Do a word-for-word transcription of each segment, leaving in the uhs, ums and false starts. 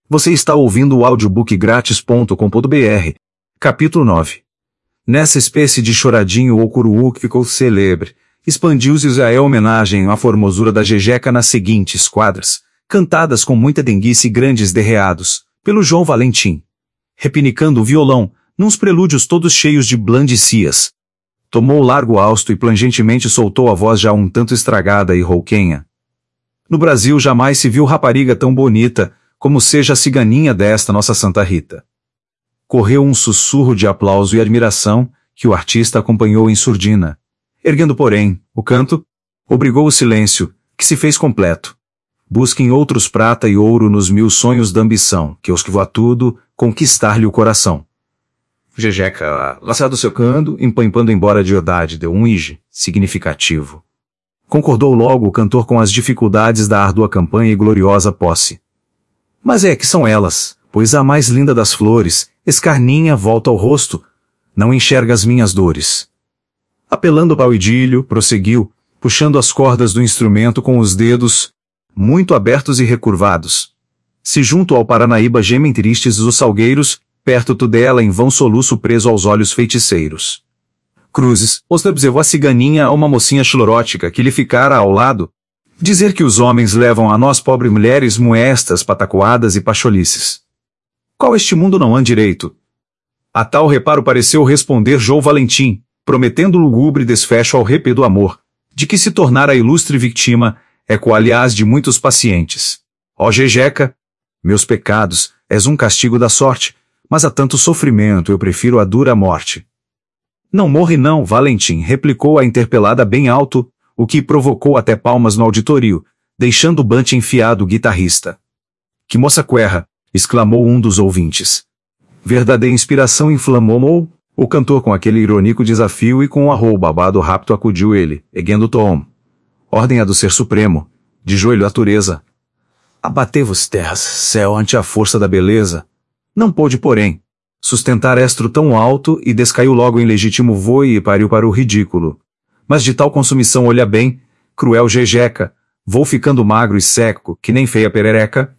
Você está ouvindo o audiobook grátis ponto com ponto br. Capítulo nove. Nessa espécie de choradinho ou curuú que ficou célebre, expandiu-se a homenagem à formosura da Jejeca nas seguintes quadras, cantadas com muita denguice e grandes derreados, pelo João Valentim. Repinicando o violão, nuns prelúdios todos cheios de blandicias. Tomou largo hausto e plangentemente soltou a voz já um tanto estragada e rouquenha. No Brasil jamais se viu rapariga tão bonita, como seja a ciganinha desta nossa Santa Rita. Correu um sussurro de aplauso e admiração, que o artista acompanhou em surdina. Erguendo, porém, o canto, obrigou o silêncio, que se fez completo. Busquem outros prata e ouro nos mil sonhos da ambição, que os que voa tudo, conquistar-lhe o coração. Jejeca, laçado seu canto, empampando embora de verdade, deu um ige, significativo. Concordou logo o cantor com as dificuldades da árdua campanha e gloriosa posse. Mas é que são elas, pois a mais linda das flores, escarninha volta ao rosto, não enxerga as minhas dores. Apelando para o idílio, prosseguiu, puxando as cordas do instrumento com os dedos, muito abertos e recurvados. Se junto ao Paranaíba gemem tristes os salgueiros, perto tu dela em vão soluço preso aos olhos feiticeiros. Cruzes, observou a ciganinha a uma mocinha chlorótica que lhe ficara ao lado, dizer que os homens levam a nós pobres mulheres moestas, patacoadas e pacholices. Qual este mundo não anda direito? A tal reparo pareceu responder João Valentim, prometendo lugubre desfecho ao repê do amor, de que se tornara ilustre vítima, eco aliás de muitos pacientes. Ó Jejeca, meus pecados, és um castigo da sorte, mas a tanto sofrimento eu prefiro a dura morte. Não morre não, Valentim, replicou a interpelada bem alto, o que provocou até palmas no auditorio, deixando o bante enfiado o guitarrista. Que moça querra, exclamou um dos ouvintes. Verdadeira inspiração inflamou o cantor com aquele irônico desafio e com um arrou babado rápido acudiu ele, erguendo o tom. Ordem a do Ser Supremo, de joelho à natureza. Abatei-vos terras, céu ante a força da beleza. Não pôde, porém, sustentar estro tão alto e descaiu logo em legítimo voo e pariu para o ridículo. Mas de tal consumição olha bem, cruel Jejeca, vou ficando magro e seco, que nem feia perereca.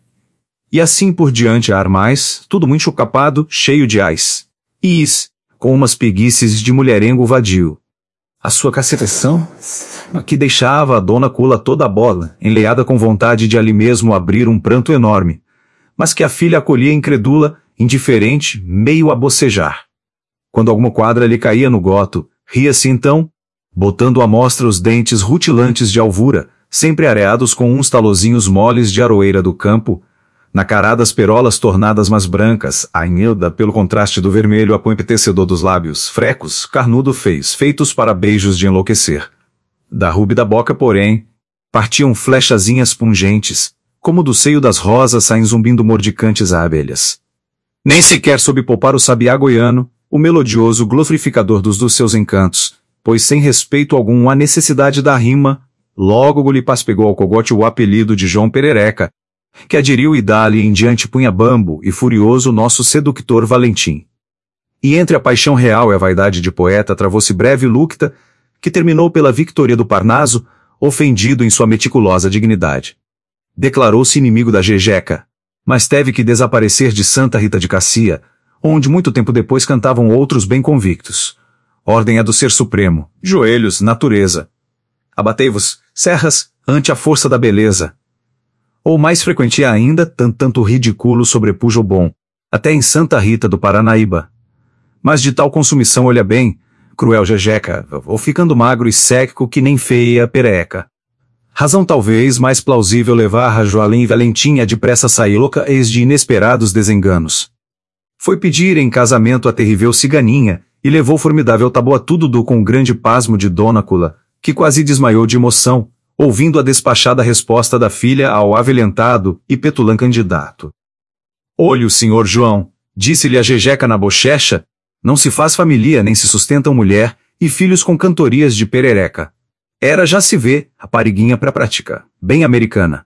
E assim por diante ar mais, tudo muito chocapado, cheio de ais. E is, com umas preguices de mulherengo vadio. A sua cacetação, que deixava a dona Cula toda a bola, enleada com vontade de ali mesmo abrir um pranto enorme, mas que a filha acolhia incrédula, indiferente, meio a bocejar. Quando alguma quadra lhe caía no goto, ria-se então, botando à mostra os dentes rutilantes de alvura, sempre areados com uns talozinhos moles de aroeira do campo, nacaradas perolas tornadas mais brancas, ainda pelo contraste do vermelho apetecedor dos lábios, frecos, carnudo feios, feitos para beijos de enlouquecer. Da rúbida boca, porém, partiam flechazinhas pungentes, como do seio das rosas saem zumbindo mordicantes a abelhas. Nem sequer soube poupar o sabiá goiano, o melodioso glorificador dos dos seus encantos, pois sem respeito algum à necessidade da rima, logo lhe paspegou ao cogote o apelido de João Perereca, que aderiu e dali em diante punha bambo e furioso nosso seductor Valentim. E entre a paixão real e a vaidade de poeta travou-se breve lucta, que terminou pela victoria do Parnaso, ofendido em sua meticulosa dignidade. Declarou-se inimigo da Jejeca, mas teve que desaparecer de Santa Rita de Cacia, onde muito tempo depois cantavam outros bem convictos. Ordem é do Ser Supremo, joelhos, natureza. Abatei-vos, serras, ante a força da beleza. Ou mais frequente ainda, tanto, tanto ridículo sobrepuja o bom, até em Santa Rita do Paranaíba. Mas de tal consumição olha bem, cruel Jejeca, ou ficando magro e seco que nem feia pereca. Razão talvez mais plausível levar a Joalém Valentim a depressa sair louca eis de inesperados desenganos. Foi pedir em casamento a terrível ciganinha, e levou formidável tabuatudo do com grande pasmo de Dona Cula, que quase desmaiou de emoção, ouvindo a despachada resposta da filha ao avelhentado e petulã candidato. Olhe o senhor João, disse-lhe a Jejeca na bochecha, não se faz família nem se sustentam mulher, e filhos com cantorias de perereca. Era já se vê, rapariguinha pra prática, bem americana.